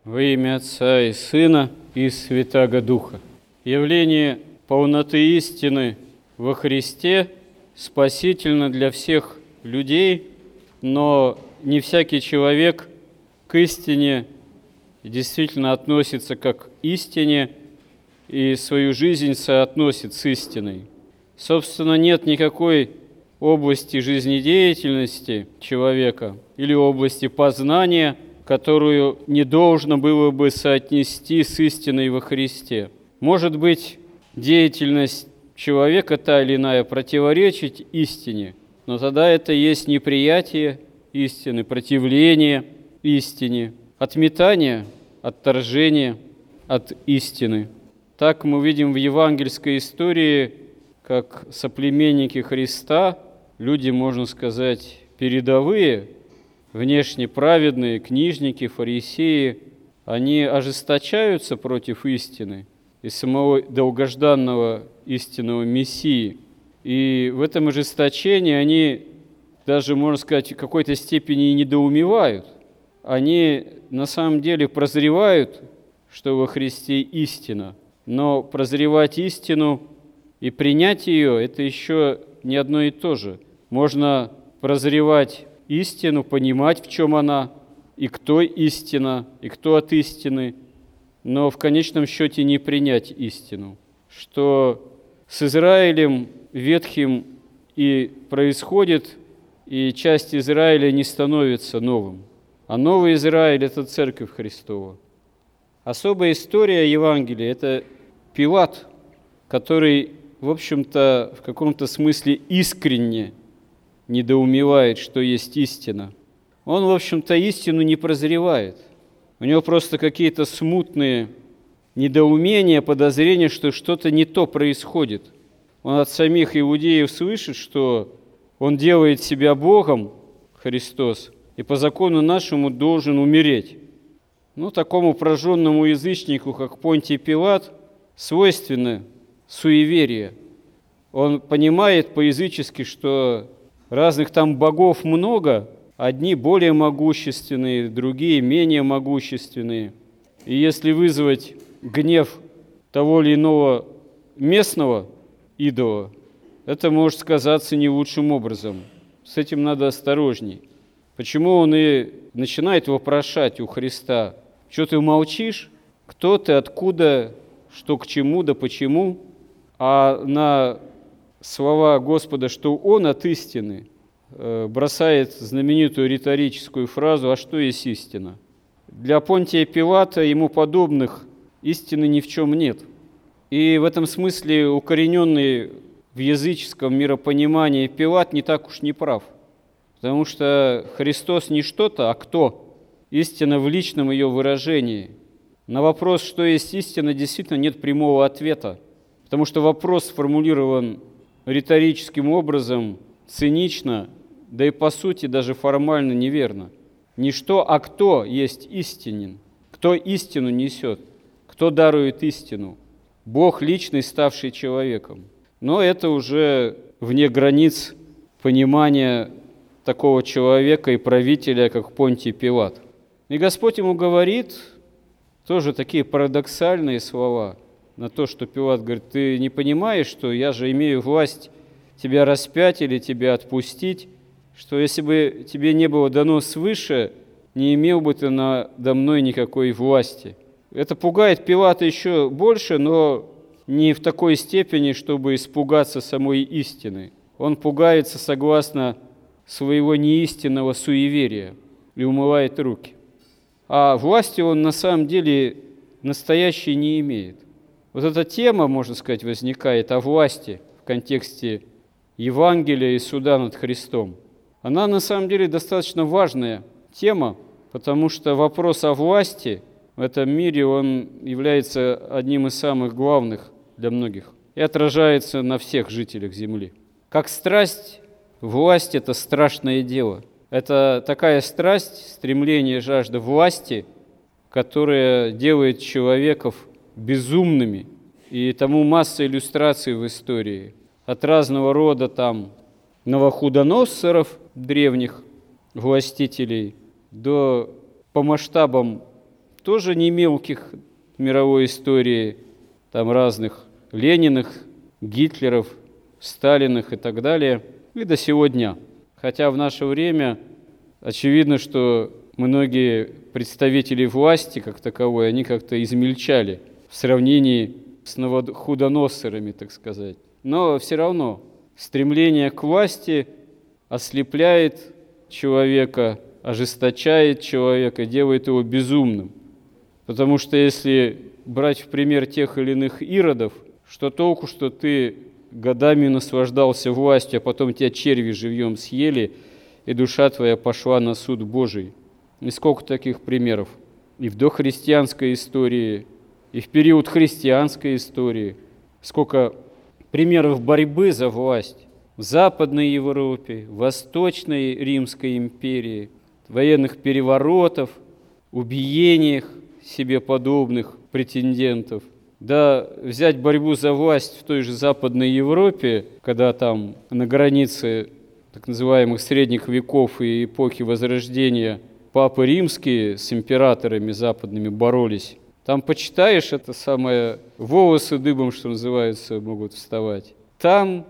Во имя Отца и Сына и Святаго Духа. Явление полноты истины во Христе спасительно для всех людей, но не всякий человек к истине действительно относится как к истине и свою жизнь соотносит с истиной. Собственно, нет никакой области жизнедеятельности человека или области познания, которую не должно было бы соотнести с истиной во Христе. Может быть, деятельность человека та или иная противоречить истине, но тогда это есть неприятие истины, противление истине, отметание, отторжение от истины. Так мы видим в евангельской истории, как соплеменники Христа, люди, можно сказать, передовые, внешне праведные, книжники, фарисеи, они ожесточаются против истины и самого долгожданного истинного Мессии. И в этом ожесточении они даже, можно сказать, в какой-то степени и недоумевают. Они на самом деле прозревают, что во Христе истина, но прозревать истину и принять ее – это еще не одно и то же. Можно прозревать истину, понимать, в чем она, и кто истина, и кто от истины, но в конечном счете не принять истину. Что с Израилем ветхим и происходит, и часть Израиля не становится новым. А новый Израиль – это Церковь Христова. Особая история Евангелия – это Пилат, который, в общем-то, в каком-то смысле искренне недоумевает, что есть истина. Он, в общем-то, истину не прозревает. У него просто какие-то смутные недоумения, подозрения, что что-то не то происходит. Он от самих иудеев слышит, что он делает себя Богом, Христос, и по закону нашему должен умереть. Такому прожженному язычнику, как Понтий Пилат, свойственно суеверие. Он понимает по-язычески, что разных там богов много, одни более могущественные, другие менее могущественные. И если вызвать гнев того или иного местного идола, это может сказаться не лучшим образом. С этим надо осторожней. Почему он и начинает вопрошать у Христа: что ты молчишь? Кто ты, откуда, что к чему, да почему? А на слова Господа, что Он от истины, бросает знаменитую риторическую фразу: «А что есть истина?» Для Понтия Пилата, ему подобных, истины ни в чем нет. И в этом смысле укорененный в языческом миропонимании Пилат не так уж не прав. Потому что Христос не что-то, а кто? Истина в личном ее выражении. На вопрос, что есть истина, действительно нет прямого ответа. Потому что вопрос сформулирован риторическим образом, цинично, да и по сути даже формально неверно. Не что, а кто есть истинен, кто истину несет, кто дарует истину. Бог личный, ставший человеком. Но это уже вне границ понимания такого человека и правителя, как Понтий Пилат. И Господь ему говорит тоже такие парадоксальные слова на то, что Пилат говорит: ты не понимаешь, что я же имею власть тебя распять или тебя отпустить, что если бы тебе не было дано свыше, не имел бы ты надо мной никакой власти. Это пугает Пилата еще больше, но не в такой степени, чтобы испугаться самой истины. Он пугается согласно своего неистинного суеверия и умывает руки. А власти он на самом деле настоящей не имеет. Вот эта тема, можно сказать, возникает о власти в контексте Евангелия и суда над Христом. Она на самом деле достаточно важная тема, потому что вопрос о власти в этом мире, он является одним из самых главных для многих и отражается на всех жителях земли. Как страсть, власть – это страшное дело. Это такая страсть, стремление, жажда власти, которая делает человеков безумными. И тому масса иллюстраций в истории. От разного рода там Навуходоносоров, древних властителей, до по масштабам тоже не мелких в мировой истории, там разных Лениных, Гитлеров, Сталиных и так далее, и до сегодня. Хотя в наше время очевидно, что многие представители власти как таковой, они как-то измельчали в сравнении с Навуходоносорами, так сказать. Но все равно стремление к власти ослепляет человека, ожесточает человека, делает его безумным. Потому что если брать в пример тех или иных иродов, что толку, что ты годами наслаждался властью, а потом тебя черви живьем съели, и душа твоя пошла на суд Божий. И сколько таких примеров. И в дохристианской истории, и в период христианской истории. Сколько примеров борьбы за власть в Западной Европе, в Восточной Римской империи, военных переворотов, убиениях себе подобных претендентов. Да взять борьбу за власть в той же Западной Европе, когда там на границе так называемых средних веков и эпохи Возрождения папы римские с императорами западными боролись. Там почитаешь, это самое, волосы дыбом, что называется, могут вставать. Там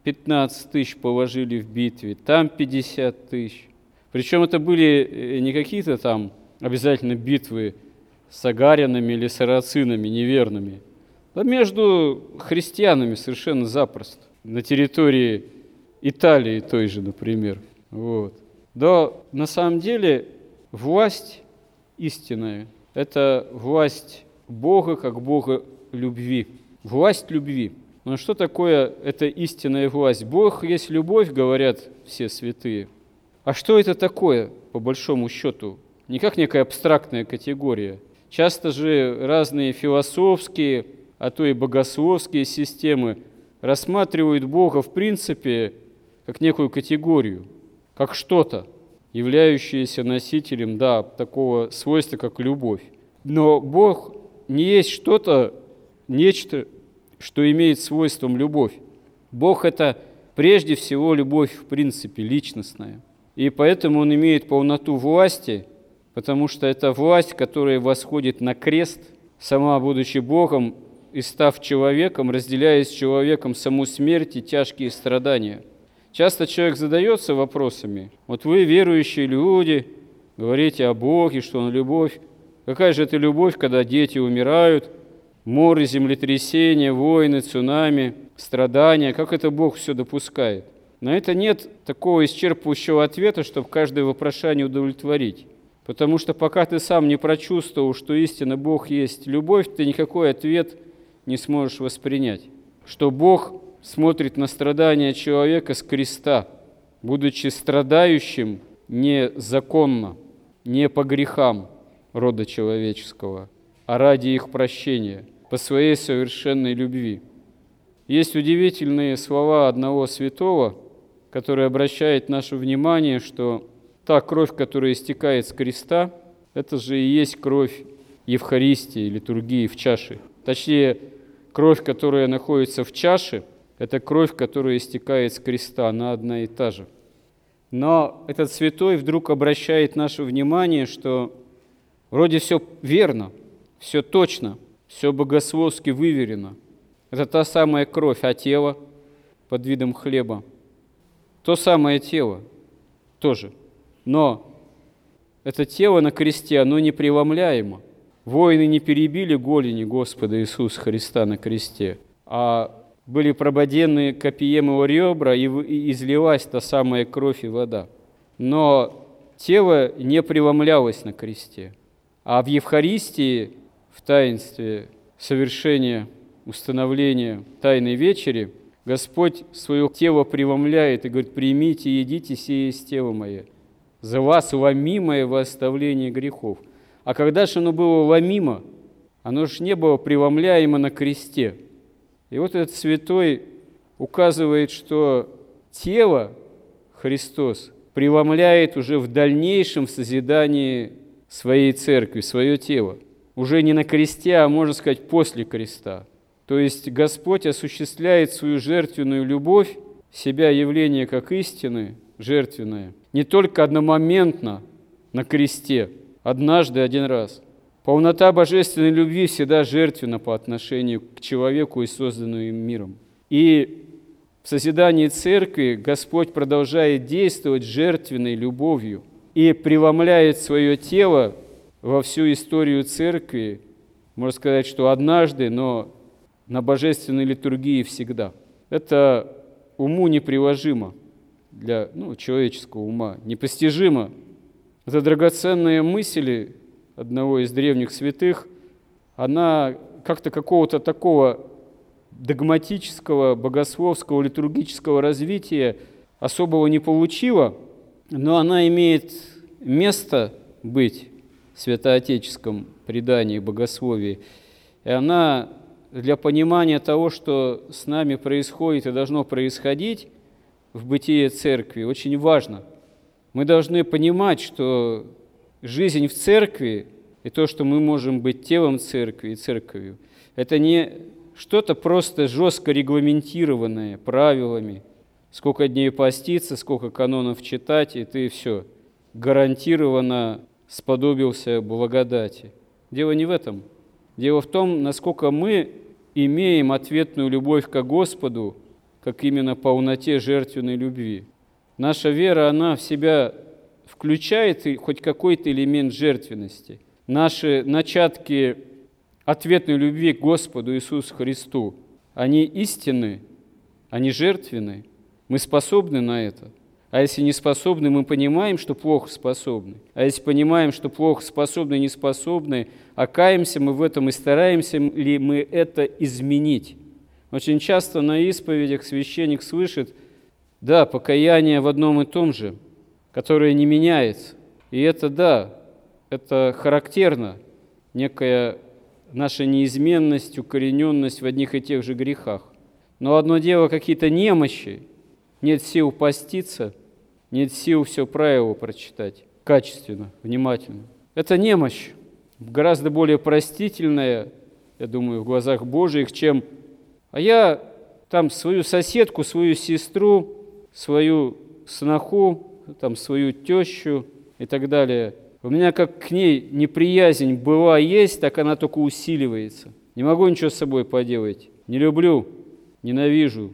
15 тысяч положили в битве, там 50 тысяч. Причем это были не какие-то там обязательно битвы с агарянами или сарацинами неверными, а между христианами совершенно запросто. На территории Италии той же, например. Вот. Да, на самом деле власть истинная – это власть Бога как Бога любви. Власть любви. Но что такое эта истинная власть? Бог есть любовь, говорят все святые. А что это такое, по большому счету? Не как некая абстрактная категория. Часто же разные философские, а то и богословские системы рассматривают Бога в принципе как некую категорию, как что-то, являющееся носителем, такого свойства, как любовь. Но Бог не есть что-то, нечто, что имеет свойством любовь. Бог – это прежде всего любовь в принципе, личностная. И поэтому Он имеет полноту власти, потому что это власть, которая восходит на крест, сама будучи Богом и став человеком, разделяя с человеком саму смерть и тяжкие страдания. Часто человек задается вопросами. Вот вы, верующие люди, говорите о Боге, что Он любовь. Какая же это любовь, когда дети умирают, моры, землетрясения, войны, цунами, страдания? Как это Бог все допускает? На это нет такого исчерпывающего ответа, чтобы каждое вопрошание удовлетворить. Потому что пока ты сам не прочувствовал, что истинно Бог есть любовь, ты никакой ответ не сможешь воспринять. Что Бог смотрит на страдания человека с креста, будучи страдающим незаконно, не по грехам рода человеческого, а ради их прощения, по своей совершенной любви. Есть удивительные слова одного святого, который обращает наше внимание, что та кровь, которая истекает с креста, это же и есть кровь Евхаристии, литургии в чаше. Точнее, кровь, которая находится в чаше, это кровь, которая истекает с креста, она одна и та же. Но этот святой вдруг обращает наше внимание, что вроде все верно, все точно, все богословски выверено. Это та самая кровь, а тело под видом хлеба. То самое тело тоже. Но это тело на кресте, оно непреломляемо. Воины не перебили голени Господа Иисуса Христа на кресте, а были прободены копьем его ребра, и излилась та самая кровь и вода. Но тело не преломлялось на кресте. А в Евхаристии, в таинстве совершения, установления Тайной Вечери, Господь свое тело преломляет и говорит: «Примите и едите, сие есть тело мое, за вас ломимое во оставление грехов». А когда же оно было ломимо? Оно же не было преломляемо на кресте. И вот этот святой указывает, что тело Христос преломляет уже в дальнейшем созидании своей церкви, свое тело. Уже не на кресте, а, можно сказать, после креста. То есть Господь осуществляет свою жертвенную любовь, себя явление как истины, жертвенное, не только одномоментно на кресте, однажды, один раз, Полнота божественной любви всегда жертвенна по отношению к человеку и созданному им миром. И в созидании церкви Господь продолжает действовать жертвенной любовью и преломляет свое тело во всю историю церкви, можно сказать, что однажды, но на божественной литургии всегда. Это уму неприложимо для человеческого ума, непостижимо. Это драгоценная мысль одного из древних святых, она как-то какого-то такого догматического, богословского, литургического развития особого не получила, но она имеет место быть в святоотеческом предании, богословии. И она для понимания того, что с нами происходит и должно происходить в бытие церкви, очень важна. Мы должны понимать, что жизнь в церкви и то, что мы можем быть телом церкви и церковью, это не что-то просто жестко регламентированное правилами, сколько дней поститься, сколько канонов читать, и ты все, гарантированно сподобился благодати. Дело не в этом. Дело в том, насколько мы имеем ответную любовь к Господу, как именно полноте жертвенной любви. Наша вера, она в себя включает хоть какой-то элемент жертвенности. Наши начатки ответной любви к Господу Иисусу Христу, они истинны, они жертвенны. Мы способны на это. А если не способны, мы понимаем, что плохо способны. А если понимаем, что плохо способны, не способны, а каемся мы в этом и стараемся ли мы это изменить. Очень часто на исповедях священник слышит, да, покаяние в одном и том же, которое не меняется. И это, да, это характерно, некая наша неизменность, укорененность в одних и тех же грехах. Но одно дело какие-то немощи, нет сил поститься, нет сил все правило прочитать качественно, внимательно. Это немощь, гораздо более простительная, я думаю, в глазах Божьих, чем «а я там свою соседку, свою сестру, свою сноху, там, свою тещу и так далее. У меня как к ней неприязнь была, есть, так она только усиливается. Не могу ничего с собой поделать. Не люблю, ненавижу,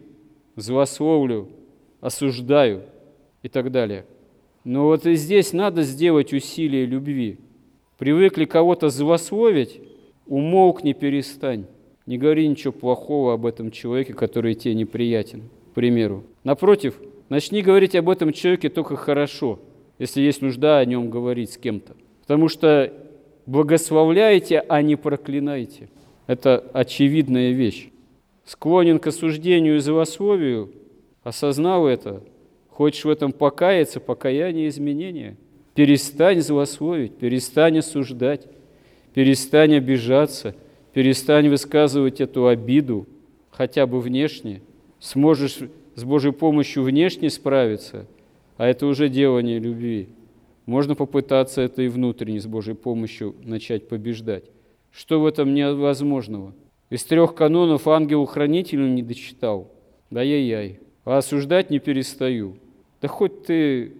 злословлю, осуждаю и так далее». Но вот и здесь надо сделать усилие любви. Привыкли кого-то злословить, умолкни, перестань. Не говори ничего плохого об этом человеке, который тебе неприятен, к примеру. Напротив, начни говорить об этом человеке только хорошо, если есть нужда о нем говорить с кем-то. Потому что благословляйте, а не проклинайте. Это очевидная вещь. Склонен к осуждению и злословию, осознал это, хочешь в этом покаяться, покаяние, изменение. Перестань злословить, перестань осуждать, перестань обижаться, перестань высказывать эту обиду, хотя бы внешне. Сможешь с Божьей помощью внешне справиться, а это уже делание любви. Можно попытаться это и внутренне с Божьей помощью начать побеждать. Что в этом невозможного? Из 3 канонов ангелу-хранителю не дочитал. Да-яй-яй. А осуждать не перестаю. Да хоть ты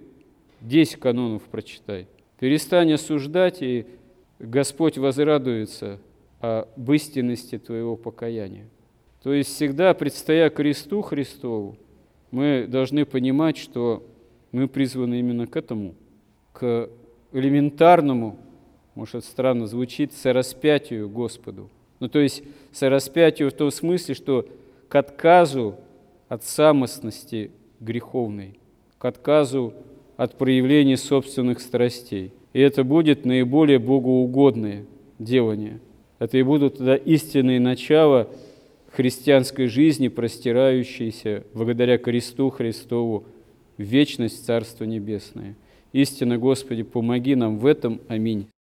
10 канонов прочитай. Перестань осуждать, и Господь возрадуется об истинности твоего покаяния. То есть всегда, предстоя кресту Христову, мы должны понимать, что мы призваны именно к этому, к элементарному, может, это странно звучит, сораспятию Господу. То есть сораспятию в том смысле, что к отказу от самостности греховной, к отказу от проявления собственных страстей. И это будет наиболее богоугодное делание. Это и будут тогда истинные начала христианской жизни, простирающиеся благодаря кресту Христову в вечность Царства Небесное. Истинно, Господи, помоги нам в этом. Аминь.